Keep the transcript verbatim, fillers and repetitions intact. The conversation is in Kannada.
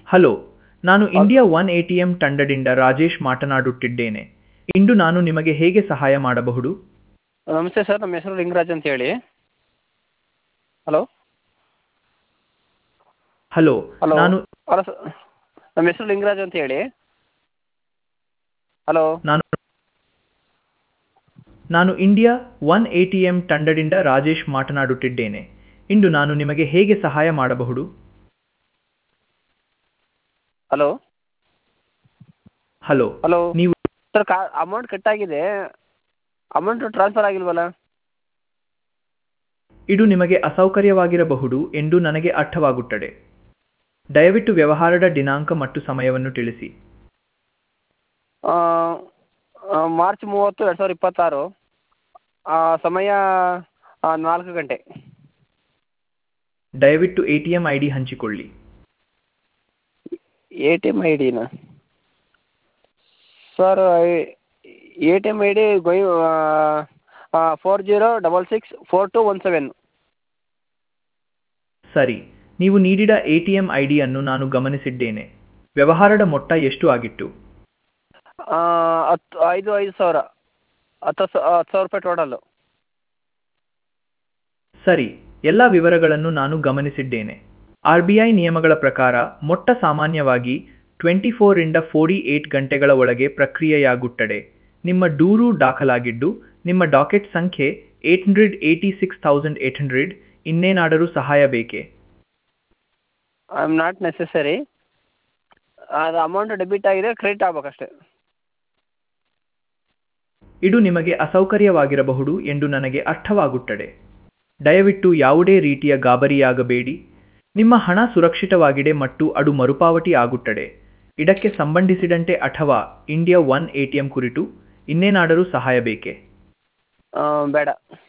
ಹಲೋ, ನಾನು ಹೌದು. India one A T M ತಂಡದಿಂದ ರಾಜೇಶ್ ಮಾತನಾಡುತ್ತಿದ್ದೇನೆ. ಇಂದು ನಾನು ನಿಮಗೆ ಹೇಗೆ ಸಹಾಯ ಮಾಡಬಹುದು? ನಮಸ್ತೆ ಸರ್, ನಮ್ಮ ಹೆಸರು ಲಿಂಗರಾಜ್ ಅಂತ ಹೇಳಿ. ಹಲೋ ಹಲೋ, ಹಲೋ ನಾನು ಹಲೋ ಸರ್, ನಮ್ಮ ಹೆಸರು ಲಿಂಗರಾಜ್ ಅಂತ ಹೇಳಿ. ಹಲೋ ನಾನು ನಾನು India one A T M ತಂಡದಿಂದ ರಾಜೇಶ್ ಮಾತನಾಡುತ್ತಿದ್ದೇನೆ. ಇಂದು ನಾನು ನಿಮಗೆ ಹೇಗೆ ಸಹಾಯ ಮಾಡಬಹುದು? ಹಲೋ ಹಲೋ, ಹಲೋ ನೀವು ಸರ್, ಕಾ ಅಮೌಂಟ್ ಕಟ್ಟಾಗಿದೆ, ಅಮೌಂಟು ಟ್ರಾನ್ಸ್ಫರ್ ಆಗಿಲ್ವಲ್ಲ? ಇದು ನಿಮಗೆ ಅಸೌಕರ್ಯವಾಗಿರಬಹುದು ಎಂದು ನನಗೆ ಅರ್ಥವಾಗುತ್ತದೆ. ದಯವಿಟ್ಟು ವ್ಯವಹಾರದ ದಿನಾಂಕ ಮತ್ತು ಸಮಯವನ್ನು ತಿಳಿಸಿ. ಆ, ಆ, ಮಾರ್ಚ್ ಮೂವತ್ತು ಎರಡು ಸಾವಿರದ ಇಪ್ಪತ್ತಾರು, ಆ, ಸಮಯ ಆ, ನಾಲ್ಕು ಗಂಟೆ. ದಯವಿಟ್ಟು A T M I D ಹಂಚಿಕೊಳ್ಳಿ. ಎ ಟಿ ಎಮ್ ಐ ಡಿನ sir, A T M I D ಗೈ four zero double six four two one seven. ಸರಿ, ನೀವು ನೀಡಿದ ಎ ಟಿ ಎಂ ಐ ಡಿಯನ್ನು ನಾನು ಗಮನಿಸಿದ್ದೇನೆ. ವ್ಯವಹಾರದ ಮೊತ್ತ ಎಷ್ಟು ಆಗಿತ್ತು? ಹತ್ತು ಐದು ಐದು ಸಾವಿರ ಹತ್ತು ಸ ಹತ್ತು ಸಾವಿರ ರೂಪಾಯಿ ಟೋಟಲ್ಲು. ಸರಿ, ಎಲ್ಲ ವಿವರಗಳನ್ನು ನಾನು ಗಮನಿಸಿದ್ದೇನೆ. ಆರ್ ಬಿ ಐ ನಿಯಮಗಳ ಪ್ರಕಾರ ಮೊಟ್ಟ ಸಾಮಾನ್ಯವಾಗಿ ಟ್ವೆಂಟಿ ಫೋರಿಂದ ಫೋರ್ಟಿ ಏಟ್ ಗಂಟೆಗಳ ಒಳಗೆ ಪ್ರಕ್ರಿಯೆಯಾಗುತ್ತದೆ. ನಿಮ್ಮ ದೂರು ದಾಖಲಾಗಿದ್ದು, ನಿಮ್ಮ ಡಾಕೆಟ್ ಸಂಖ್ಯೆ eight hundred eighty six thousand eight hundred. ಇನ್ನೇನಾದರೂ ಸಹಾಯ ಬೇಕೇ? I am not necessary. ಅದು ಅಮೌಂಟ್ ಡೆಬಿಟ್ ಆಗಿದೆ, ಕ್ರೆಡಿಟ್ ಆಗ್ಬೇಕಷ್ಟೆ. ಇದು ನಿಮಗೆ ಅಸೌಕರ್ಯವಾಗಿರಬಹುದು ಎಂದು ನನಗೆ ಅರ್ಥವಾಗುತ್ತದೆ. ದಯವಿಟ್ಟು ಯಾವುದೇ ರೀತಿಯ ಗಾಬರಿಯಾಗಬೇಡಿ. ನಿಮ್ಮ ಹಣ ಸುರಕ್ಷಿತವಾಗಿದೆ ಮತ್ತು ಅದು ಮರುಪಾವತಿ ಆಗುತ್ತದೆ. ಇದಕ್ಕೆ ಸಂಬಂಧಿಸಿದಂತೆ ಅಥವಾ India one A T M ಕುರಿತು ಇನ್ನೇನಾದರೂ ಸಹಾಯ ಬೇಕೇ? ಬೇಡ.